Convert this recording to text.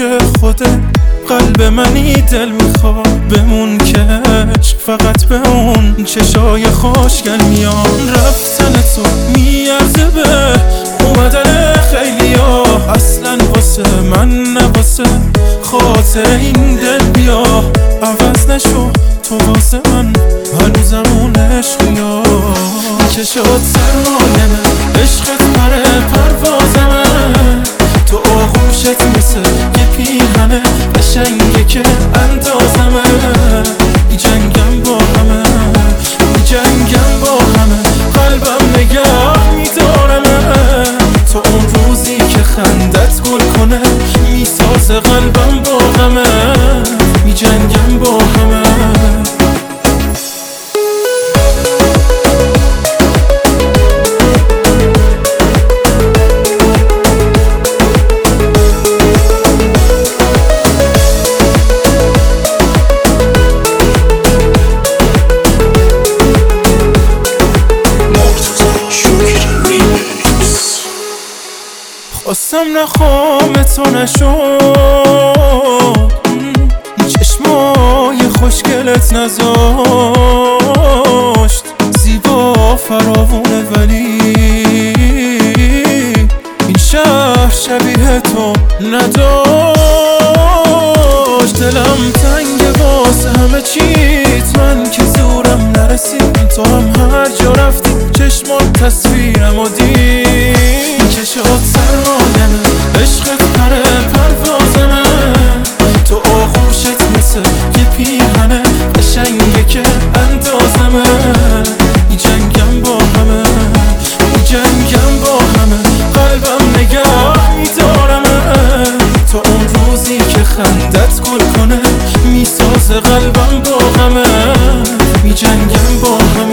عاشق خوده قلب منی دل میخواد بمون که عشق فقط به اون چشای خوشگل میان رفتن تو میارزه به اومدن خیلی ها اصلا واسه من نه واسه خاطر این دل بیا عوض نشو تو واسه من هنوزم اون عشقیا چشات سرمایمه عشقت پره پروازمه تو آغوشت مثل یه پیرهنه قشنگه که اندازمه میجنگم با همه میجنگم با همه قلبم نگه میدارمه تو اون روزی که خندت گل کنه میسازه قلبم با غمه میجنگم با همه خواستم نخوام تو نشد چشمای خوشگلت نذاشت زیبا فراوونه ولی این شهر شبیه تو نداشت دلم تنگ واسه همه چیت من که زورم نرسید تو هم هر جا رفتی چشمات تصویرم و دید چشات سرمایمه عشقت پره پروازمه تو آغوشت مثل یه پیرهنه قشنگه که اندازمه میجنگم با همه میجنگم با همه قلبم نگه میدارمه تو اون روزی که خندت گل کنه میسازه قلبم با غمه میجنگم با همه